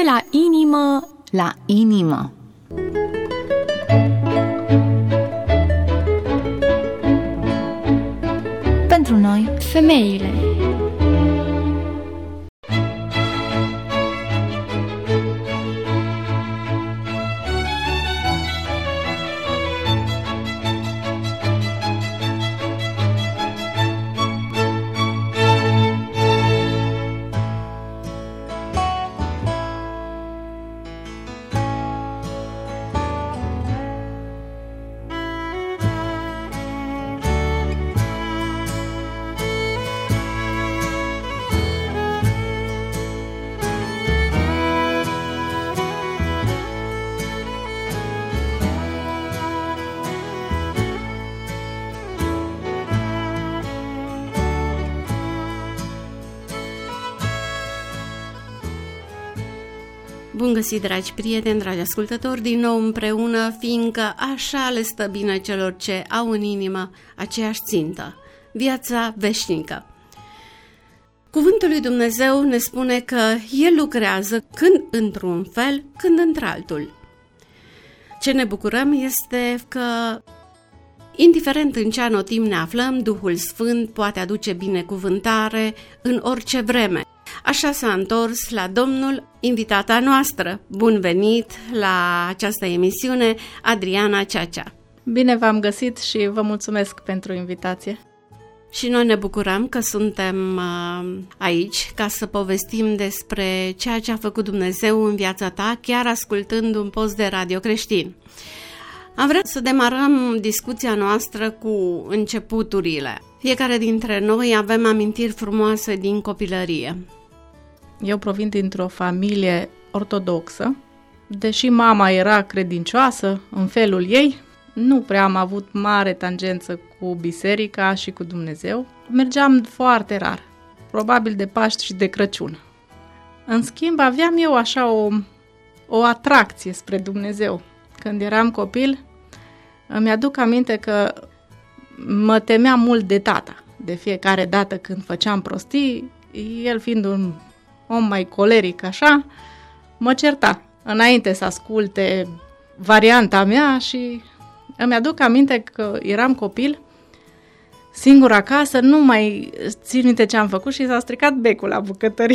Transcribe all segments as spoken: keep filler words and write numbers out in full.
la inimă, la inimă. Pentru noi, femeile. Bun găsit, dragi prieteni, dragi ascultători, din nou împreună, fiindcă așa le stă bine celor ce au în inimă aceeași țintă, viața veșnică. Cuvântul lui Dumnezeu ne spune că El lucrează când într-un fel, când într-altul. Ce ne bucurăm este că, indiferent în ce anotimp ne aflăm, Duhul Sfânt poate aduce binecuvântare în orice vreme. Așa s-a întors la Domnul invitata noastră. Bun venit la această emisiune, Adriana Ceacea. Bine v-am găsit și vă mulțumesc pentru invitație. Și noi ne bucurăm că suntem aici ca să povestim despre ceea ce a făcut Dumnezeu în viața ta, chiar ascultând un post de radio creștin. Am vrea să demarăm discuția noastră cu începuturile. Fiecare dintre noi avem amintiri frumoase din copilărie. Eu provin dintr-o familie ortodoxă. Deși mama era credincioasă în felul ei, nu prea am avut mare tangență cu biserica și cu Dumnezeu. Mergeam foarte rar, probabil de Paști și de Crăciun. În schimb, aveam eu așa o, o atracție spre Dumnezeu. Când eram copil, îmi aduc aminte că mă temeam mult de tata. De fiecare dată când făceam prostii, el fiind un om mai coleric așa, mă certa înainte să asculte varianta mea și îmi aduc aminte că eram copil, singur acasă, nu mai țin minte ce am făcut și s-a stricat becul la bucătărie.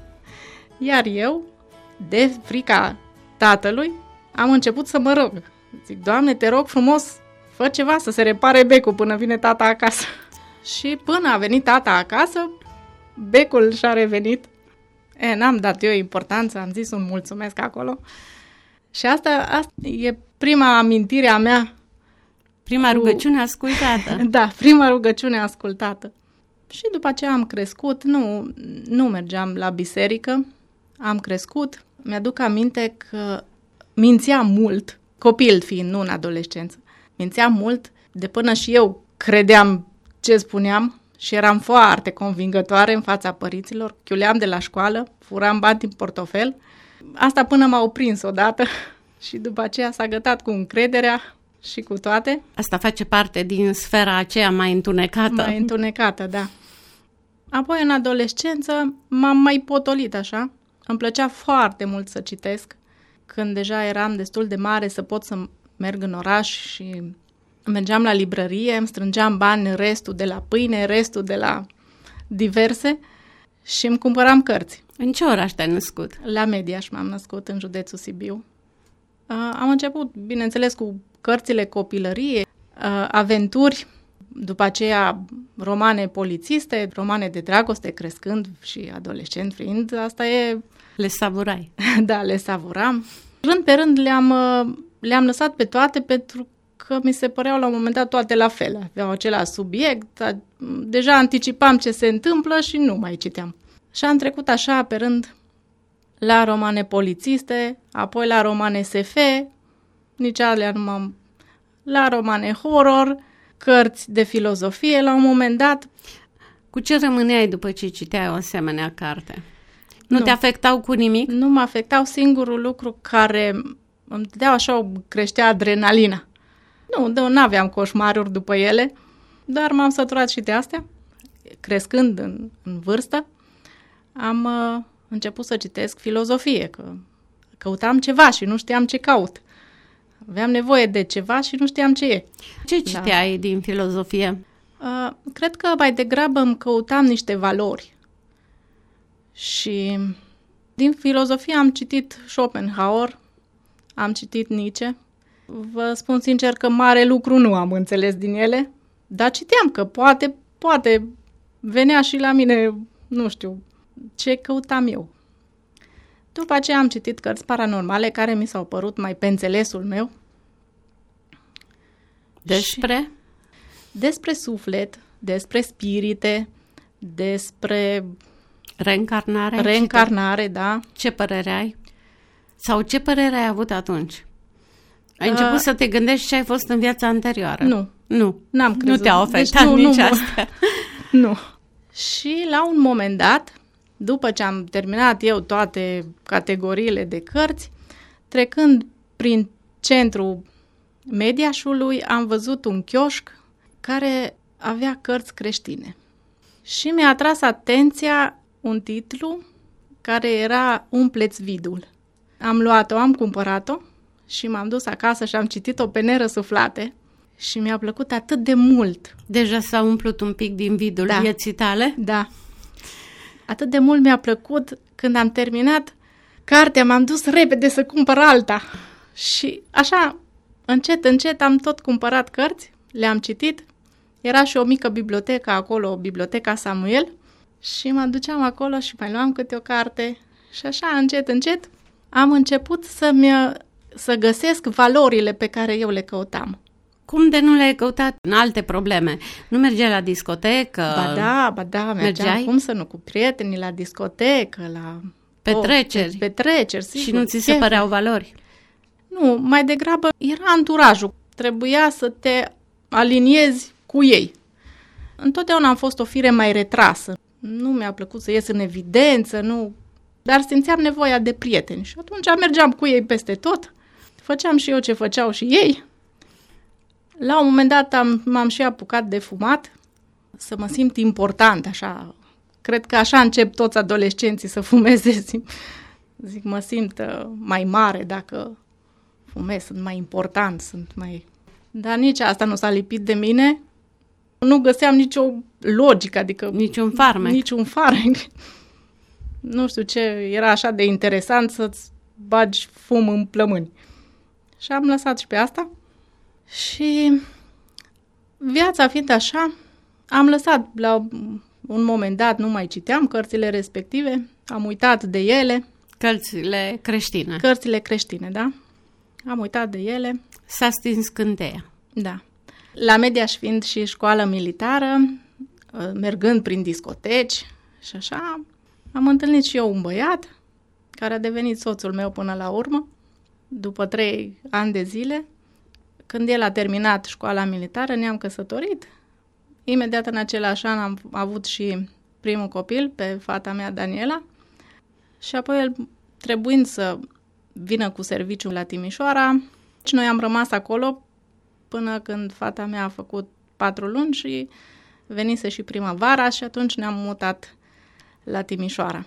Iar eu, de frica tatălui, am început să mă rog. Zic, Doamne, te rog frumos, fă ceva să se repare becul până vine tata acasă. Și până a venit tata acasă, becul și-a revenit. E, n-am dat eu importanță, am zis un mulțumesc acolo. Și asta, asta e prima amintire a mea. Prima cu... rugăciune ascultată. Da, prima rugăciune ascultată. Și după aceea am crescut, nu, nu mergeam la biserică, am crescut. Mi-aduc aminte că mințeam mult, copil fiind, nu în adolescență. Mințeam mult, de până și eu credeam ce spuneam și eram foarte convingătoare în fața părinților. Chiuleam de la școală, furam bani din portofel. Asta până m-au prins odată și după aceea s-a gătat cu încrederea și cu toate. Asta face parte din sfera aceea mai întunecată. Mai întunecată, da. Apoi în adolescență m-am mai potolit așa. Îmi plăcea foarte mult să citesc. Când deja eram destul de mare să pot să merg în oraș și mergeam la librărie, îmi strângeam bani, restul de la pâine, restul de la diverse și îmi cumpăram cărți. În ce oraș te-ai născut? La Mediaș m-am născut, în județul Sibiu. Am început, bineînțeles, cu cărțile copilăriei, aventuri, după aceea romane polițiste, romane de dragoste, crescând și adolescent fiind, asta e... Le savurai. Da, le savuram. Rând pe rând le-am, le-am lăsat pe toate pentru că mi se păreau la un moment dat toate la fel. Aveau același subiect, deja anticipam ce se întâmplă și nu mai citeam. Și am trecut așa pe rând la romane polițiste, apoi la romane S F, nici alea nu m-am... la romane horror, cărți de filozofie la un moment dat. Cu ce rămâneai după ce citeai o asemenea carte? Nu, nu te afectau cu nimic? Nu mă afectau. Singurul lucru care îmi dădea așa, o creștea adrenalina. Nu, nu aveam coșmaruri după ele, dar m-am săturat și de astea. Crescând în, în vârstă, am uh, început să citesc filozofie, că căutam ceva și nu știam ce caut. Aveam nevoie de ceva și nu știam ce e. Ce citeai da. din filozofie? Uh, cred că mai degrabă îmi căutam niște valori. Și din filozofie am citit Schopenhauer, am citit Nietzsche. Vă spun sincer că mare lucru nu am înțeles din ele, dar citeam că poate, poate venea și la mine, nu știu, ce căutam eu. După aceea am citit cărți paranormale care mi s-au părut mai pe înțelesul meu. Despre? Despre suflet, despre spirite, despre reîncarnare. Reîncarnare, da. Ce părere ai? Sau ce părere ai avut atunci? Ai uh, început să te gândești ce ai fost în viața anterioară? Nu. Nu. N-am crezut. Nu te-a afectat deci, nu, nici nu, asta? Nu. Și la un moment dat, după ce am terminat eu toate categoriile de cărți, trecând prin centrul Mediașului, am văzut un chioșc care avea cărți creștine. Și mi-a atras atenția un titlu care era Umpleți vidul. Am luat-o, am cumpărat-o și m-am dus acasă și am citit-o pe nerăsuflate și mi-a plăcut atât de mult. Deja s-a umplut un pic din vidul da. vieții tale? Da. Atât de mult mi-a plăcut, când am terminat cartea, m-am dus repede să cumpăr alta. Și așa, încet, încet am tot cumpărat cărți, le-am citit. Era și o mică bibliotecă acolo, Biblioteca Samuel, și mă duceam acolo și mai luam câte o carte. Și așa, încet, încet, am început să-mi, să găsesc valorile pe care eu le căutam. Cum de nu le-ai căutat în alte probleme? Nu mergeai la discotecă? Ba da, ba da, mergeam, mergeai? Cum să nu, cu prietenii la discotecă, la petreceri. O, petreceri, sigur. Și nu ți se păreau valori? Nu, mai degrabă era anturajul. Trebuia să te aliniezi cu ei. Întotdeauna am fost o fire mai retrasă. Nu mi-a plăcut să ies în evidență, nu, dar simțeam nevoia de prieteni. Și atunci mergeam cu ei peste tot, făceam și eu ce făceau și ei. La un moment dat am, m-am și apucat de fumat, să mă simt important, așa. Cred că așa încep toți adolescenții să fumeze. Zic, zic mă simt uh, mai mare dacă fumez, sunt mai important, sunt mai... Dar nici asta nu s-a lipit de mine. Nu găseam nicio logică, adică... Niciun farmec. Niciun farmec. Nu știu ce, era așa de interesant să-ți bagi fum în plămâni. Și am lăsat și pe asta. Și viața fiind așa, am lăsat la un moment dat, nu mai citeam cărțile respective, am uitat de ele. Cărțile creștine. Cărțile creștine, da. Am uitat de ele. S-a stins scânteia. Da. La Mediaș fiind și școală militară, mergând prin discoteci și așa, am întâlnit și eu un băiat care a devenit soțul meu până la urmă, după trei ani de zile. Când el a terminat școala militară, ne-am căsătorit. Imediat în același an am avut și primul copil, pe fata mea, Daniela. Și apoi el, trebuind să vină cu serviciul la Timișoara, și noi am rămas acolo până când fata mea a făcut patru luni și venise și primăvara și atunci ne-am mutat la Timișoara.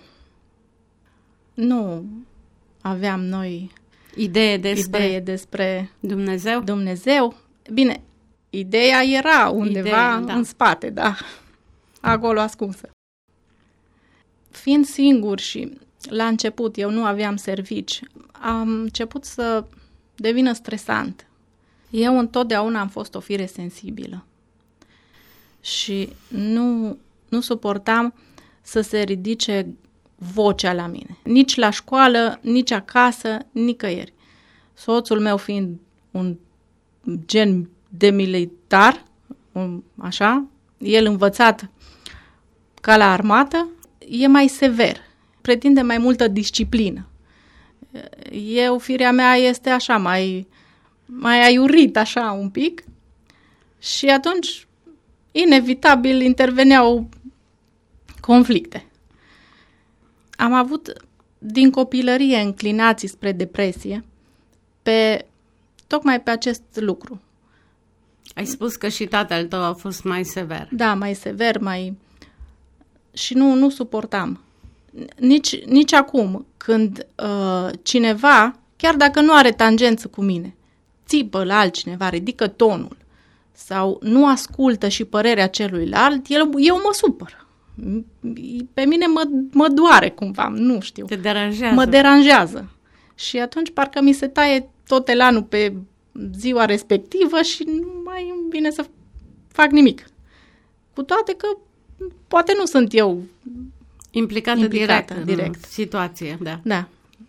Nu aveam noi idee despre, idee despre Dumnezeu? Dumnezeu. Bine, ideea era undeva ideea, da. În spate, da, acolo ascunsă. Fiind singur și la început eu nu aveam servici, am început să devină stresant. Eu întotdeauna am fost o fire sensibilă și nu, nu suportam să se ridice vocea la mine. Nici la școală, nici acasă, nicăieri. Soțul meu fiind un gen de militar, un, așa, el învățat ca la armată, e mai sever, pretinde mai multă disciplină. Eu, firea mea este așa, mai, mai aiurit așa un pic și atunci inevitabil interveneau conflicte. Am avut din copilărie înclinații spre depresie, pe, tocmai pe acest lucru. Ai spus că și tatăl tău a fost mai sever. Da, mai sever, mai... și nu, nu suportam. nici, nici acum, când uh, cineva, chiar dacă nu are tangență cu mine, țipă la altcineva, ridică tonul sau nu ascultă și părerea celuilalt, el, eu mă supăr. Pe mine mă, mă doare cumva, nu știu. Te deranjează. Mă deranjează. Și atunci parcă mi se taie tot elanul pe ziua respectivă și nu mai îmi vine să fac nimic. Cu toate că poate nu sunt eu implicată, implicată direct, direct în situație. Da. Da.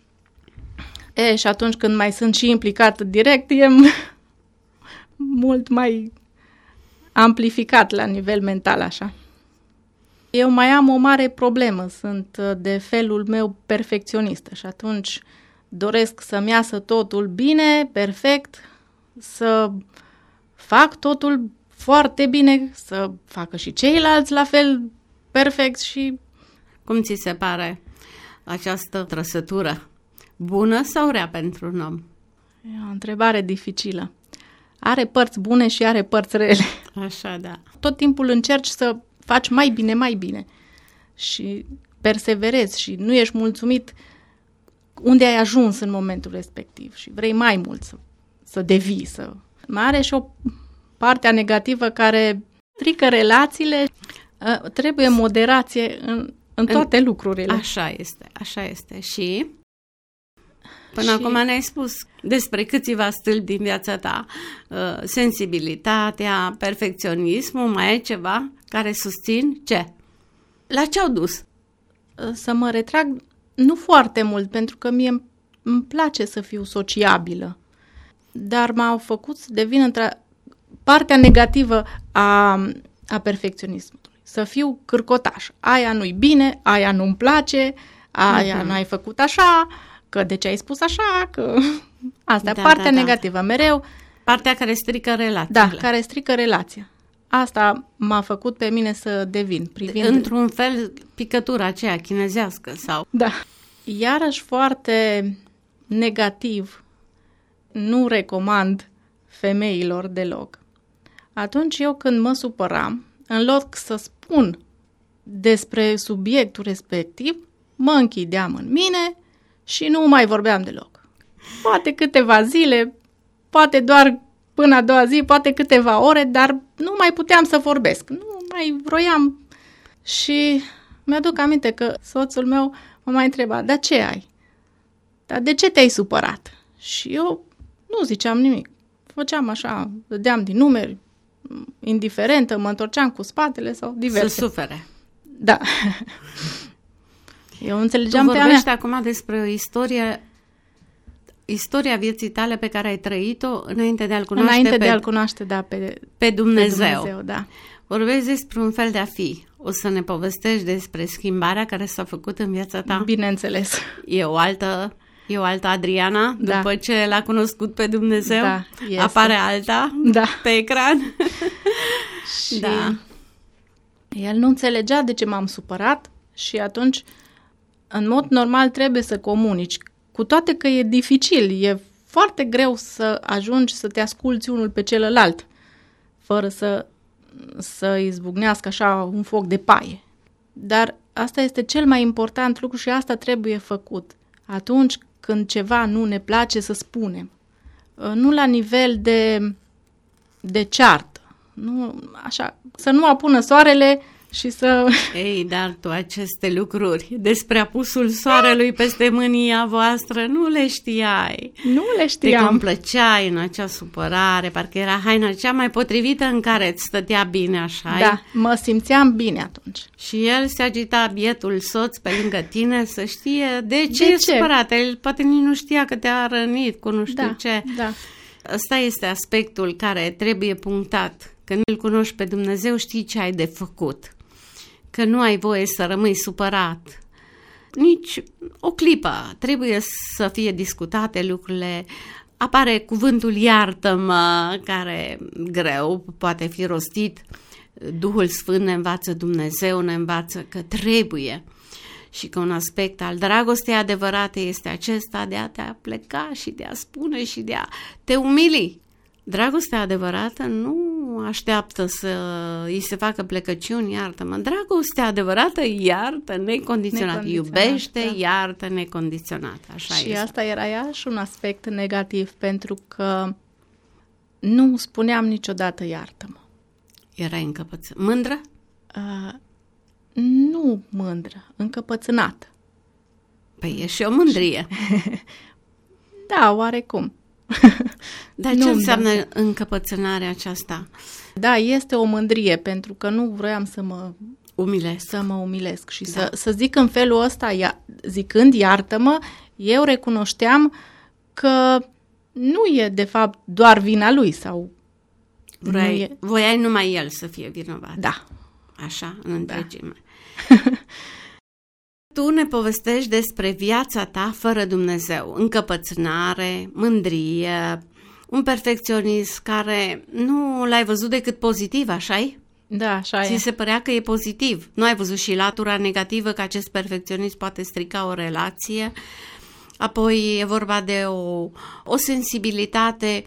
E, și atunci când mai sunt și implicată direct, e mult mai amplificat la nivel mental, așa. Eu mai am o mare problemă, sunt de felul meu perfecționistă și atunci doresc să-mi iasă totul bine, perfect, să fac totul foarte bine, să facă și ceilalți la fel perfect și... Cum ți se pare această trăsătură? Bună sau rea pentru un om? E o întrebare dificilă. Are părți bune și are părți rele. Așa, da. Tot timpul încerci să faci mai bine, mai bine și perseverezi și nu ești mulțumit unde ai ajuns în momentul respectiv și vrei mai mult să, să devii. Să... Mai are și o parte negativă care strică relațiile. Trebuie moderație în, în toate în... lucrurile. Așa este, așa este. Și până și... acum ne-ai spus despre câțiva stâlpi din viața ta. Sensibilitatea, perfecționismul, mai ai ceva care susțin ce? La ce au dus? Să mă retrag nu foarte mult, pentru că mie îmi place să fiu sociabilă, dar m-au făcut să devin între partea negativă a, a perfecționismului. Să fiu cârcotaș. Aia nu-i bine, aia nu-mi place, aia uh-huh. n-ai făcut așa, că de ce ai spus așa, că... Asta da, e partea da, negativă, da. Mereu. Partea care strică relația. Da, care strică relația. Asta m-a făcut pe mine să devin. Privind... Într-un fel, picătura aceea chinezească sau... Da. Iarăși foarte negativ, nu recomand femeilor deloc. Atunci eu când mă supăram, în loc să spun despre subiectul respectiv, mă închideam în mine și nu mai vorbeam deloc. Poate câteva zile, poate doar până a doua zi, poate câteva ore, dar nu mai puteam să vorbesc. Nu mai vroiam. Și mi-aduc aminte că soțul meu mă mai întreba, dar ce ai? Dar de ce te-ai supărat? Și eu nu ziceam nimic. Făceam așa, dădeam din numeri, indiferentă, mă întorceam cu spatele sau diverse. Să sufere. Da. Eu înțelegeam tu pe a mea. vorbești acum despre o istorie, istoria vieții tale pe care ai trăit-o înainte de a-L cunoaște, înainte pe, de a-L cunoaște da, pe, pe Dumnezeu. Pe Dumnezeu da. Vorbești despre un fel de a fi. O să ne povestești despre schimbarea care s-a făcut în viața ta? Bineînțeles. E o altă, e o altă Adriana? Da. După ce l-a cunoscut pe Dumnezeu? Da, este. Apare alta da. pe ecran? Și da. El nu înțelegea de ce m-am supărat și atunci, în mod normal, trebuie să comunici. Cu toate că e dificil, e foarte greu să ajungi să te asculți unul pe celălalt, fără să să izbucnească așa un foc de paie. Dar asta este cel mai important lucru și asta trebuie făcut. Atunci când ceva nu ne place, să spunem. Nu la nivel de, de ceartă. Nu, așa, să nu apună soarele și să... Ei, dar tu aceste lucruri despre apusul soarelui peste mânia voastră nu le știai. Nu le știam. Te complăceai în acea supărare, parcă era haina cea mai potrivită în care îți stătea bine așa. Da, mă simțeam bine atunci. Și el se agita, bietul soț, pe lângă tine să știe de ce de e ce? supărat. El poate nici nu știa că te-a rănit cu nu știu da, ce. Da. Ăsta este aspectul care trebuie punctat. Când îl cunoști pe Dumnezeu, știi ce ai de făcut. Că nu ai voie să rămâi supărat. Nici o clipă. Trebuie să fie discutate lucrurile. Apare cuvântul iartă-mă, care greu poate fi rostit. Duhul Sfânt ne învață, Dumnezeu ne învață că trebuie. Și că un aspect al dragostei adevărate este acesta de a te pleca și de a spune și de a te umili. Dragostea adevărată nu nu așteaptă să îi se facă plecăciuni, iartă-mă. Dragostea adevărată iartă necondiționat, Necondiționat, iubește, da. iartă necondiționat. Așa Și este. asta era iarăși un aspect negativ, pentru că nu spuneam niciodată iartă-mă. Era încăpăță. Mândră? Uh, nu mândră, încăpățânată. Păi e și o mândrie. Da, oarecum. Dar ce Nu-mi înseamnă dau încăpățânarea aceasta? Da, este o mândrie, pentru că nu vroiam să mă, Umilesc. să mă umilesc și Da. să, să zic în felul ăsta, ia, zicând iartă-mă, eu recunoșteam că nu e de fapt doar vina lui sau Vrei, nu e... voiai numai el să fie vinovat. Da. Așa, în întregime. Tu ne povestești despre viața ta fără Dumnezeu, încăpățânare, mândrie, un perfecționist care nu l-ai văzut decât pozitiv, așa-i? Da, așa Ți e. se părea că e pozitiv. Nu ai văzut și latura negativă că acest perfecționist poate strica o relație. Apoi e vorba de o, o sensibilitate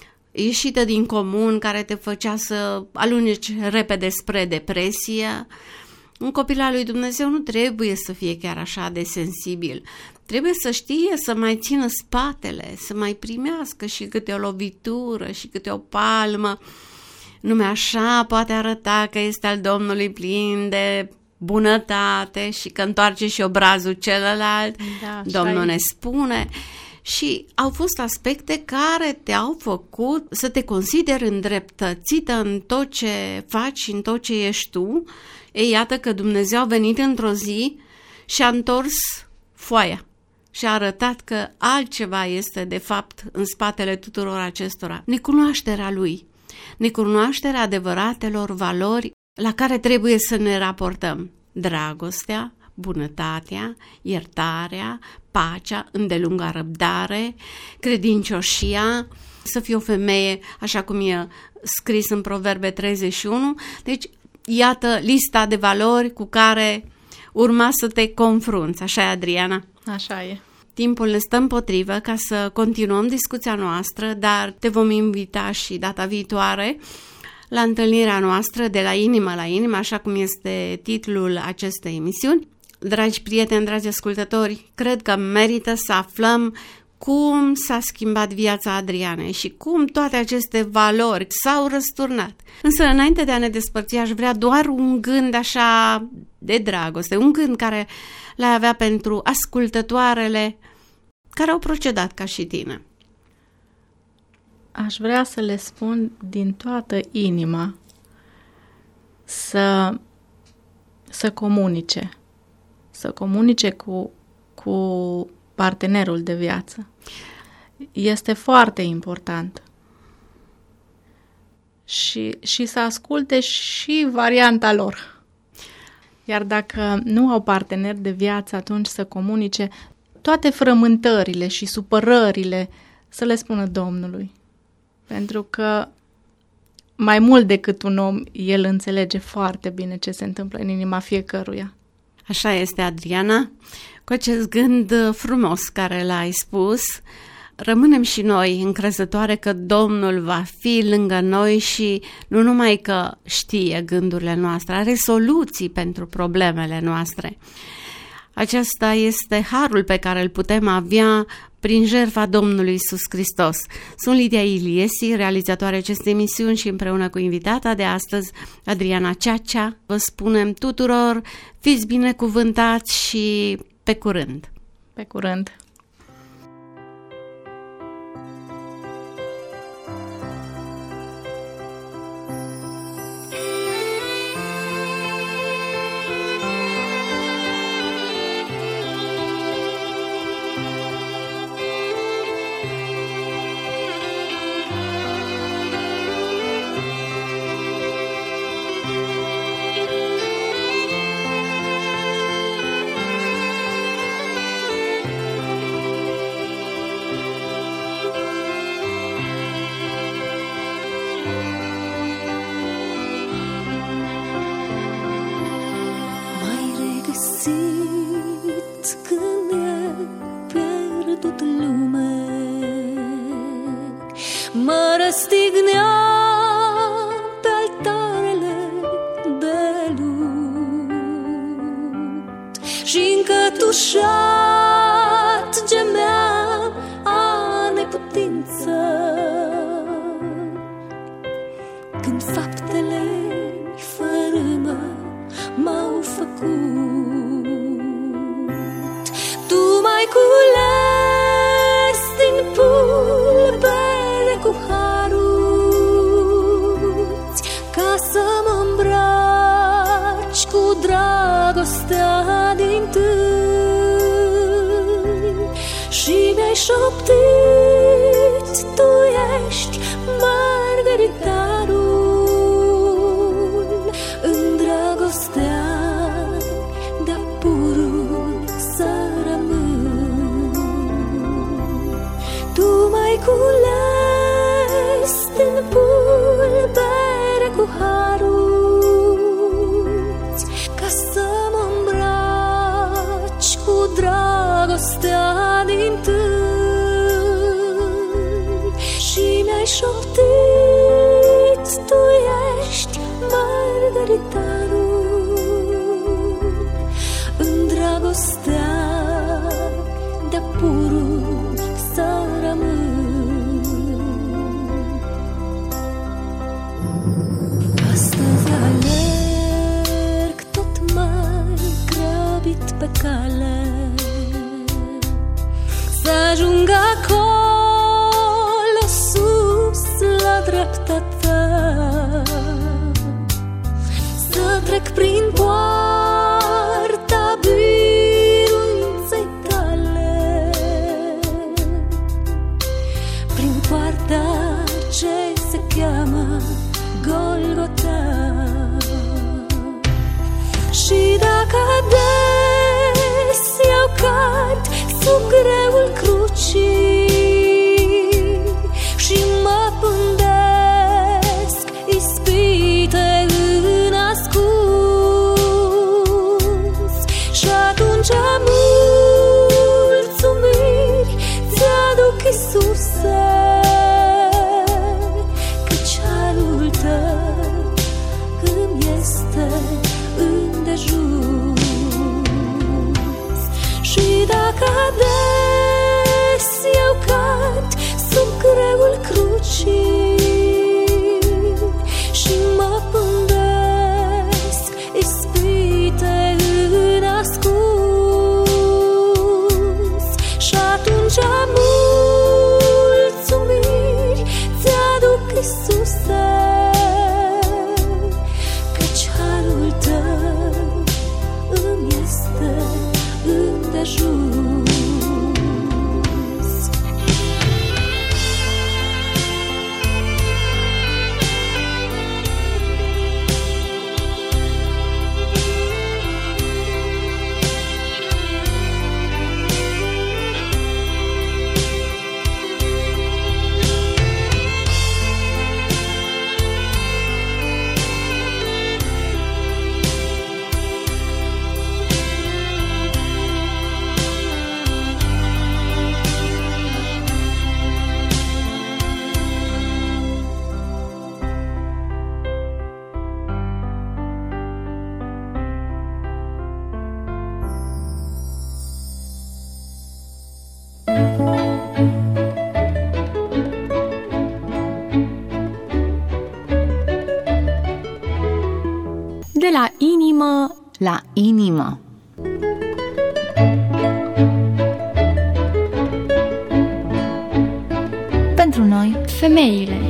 ieșită din comun care te făcea să aluneci repede spre depresie. Un copil al lui Dumnezeu nu trebuie să fie chiar așa de sensibil. Trebuie să știe să mai țină spatele, să mai primească și câte o lovitură și câte o palmă. Numai așa poate arăta că este al Domnului plin de bunătate și că întoarce și obrazul celălalt. Da, Domnul e. ne spune. Și au fost aspecte care te-au făcut să te consideri îndreptățită în tot ce faci, în tot ce ești tu. Ei, iată că Dumnezeu a venit într-o zi și a întors foaia și a arătat că altceva este de fapt în spatele tuturor acestora. Necunoașterea Lui, necunoașterea adevăratelor valori la care trebuie să ne raportăm. Dragostea, bunătatea, iertarea, pacea, îndelunga răbdare, credincioșia, să fii o femeie, așa cum e scris în Proverbe treizeci și unu. Deci, iată lista de valori cu care urma să te confrunți. Așa e, Adriana? Așa e. Timpul ne stă împotrivă ca să continuăm discuția noastră, dar te vom invita și data viitoare la întâlnirea noastră de la inimă la inimă, așa cum este titlul acestei emisiuni. Dragi prieteni, dragi ascultători, cred că merită să aflăm cum s-a schimbat viața Adrianei și cum toate aceste valori s-au răsturnat. Însă, înainte de a ne despărți, aș vrea doar un gând așa de dragoste, un gând care l-ai avea pentru ascultătoarele care au procedat ca și tine. Aș vrea să le spun din toată inima să, să comunice, să comunice cu, cu partenerul de viață. Este foarte important. Și, și să asculte și varianta lor. Iar dacă nu au partener de viață, atunci să comunice toate frământările și supărările, să le spună Domnului. Pentru că mai mult decât un om, el înțelege foarte bine ce se întâmplă în inima fiecăruia. Așa este, Adriana. Cu acest gând frumos care l-ai spus, rămânem și noi încrezătoare că Domnul va fi lângă noi și nu numai că știe gândurile noastre, are soluții pentru problemele noastre. Acesta este harul pe care îl putem avea prin jertfa Domnului Iisus Hristos. Sunt Lidia Iliesi, realizatoare acestei emisiuni, și împreună cu invitata de astăzi, Adriana Ceacea, vă spunem tuturor, fiți binecuvântați și pe curând! Pe curând! îndușat gemeam a neputință, când faptele-i fărâmă m-au făcut. Tu m-ai cules din pulbere cu haruți, ca să mă îmbraci cu dragostea din-tâi. Și mi-ai șoptit, tu ești Margaritarul, în dragostea de-a purul să rămân. Tu m-ai cules din pulbere cu haruți, ca să mă îmbraci cu dragostea din-tâi. Și mi-ai șoptit, tu ești Margaritarul, în dragostea de-a purul să rămân. Astăzi alerg tot mai grăbit pe cale, să ajung acolo sus la dreapta ta, să trec prin poarta biruinței tale, prin poarta ce se cheamă Golgota. Și dacă ades eu cad sub greul crucii și mă pândesc ispite în ascuns, și atunci mulțumiri ți-aduc, Iisuse, căci harul tău îmi este îndejuns. Și dacă ades eu cad sub greul crucii și mă pândesc ispite în ascuns, și atunci mulțumiri ți-aduc, Iisuse, căci harul tău îmi este îndejuns. De la inimă la inimă. Pentru noi, femeile.